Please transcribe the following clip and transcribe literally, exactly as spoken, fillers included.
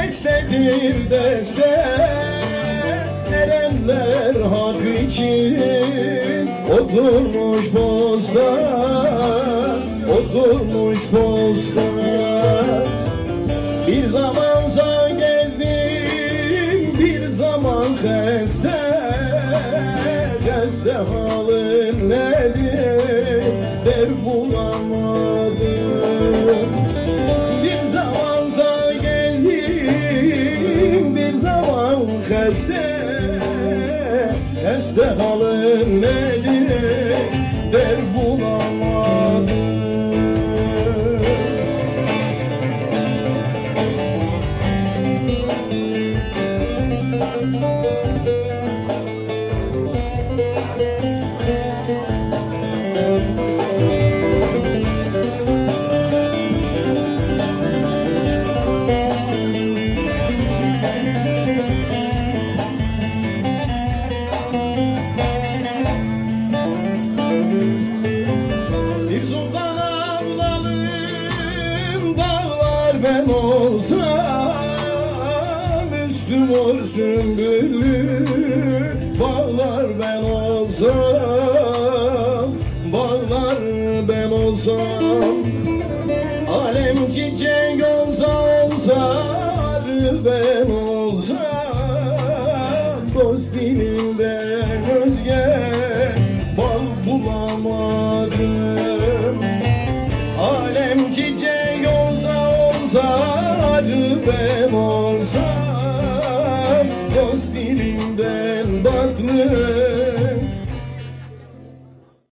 destedir deste, erenler hak için oturmuş posta, oturmuş posta. Bir zamansa gezdim, bir zaman heste, heste halin nedir der bulamadım. Bir zamansa gezdim, bir zaman heste, heste halin nedir der bulamadım. Bir sultan avlalım dağlar ben olsam, üstüm or sümbüllü bağlar ben olsam, bağlar ben olsam. Alem çiçek olsa olsa arı ben olsam, dost dilinden özge bal bulamadım. Alem çiçek olsa olsa arı ben olsam, dost dilinden batlı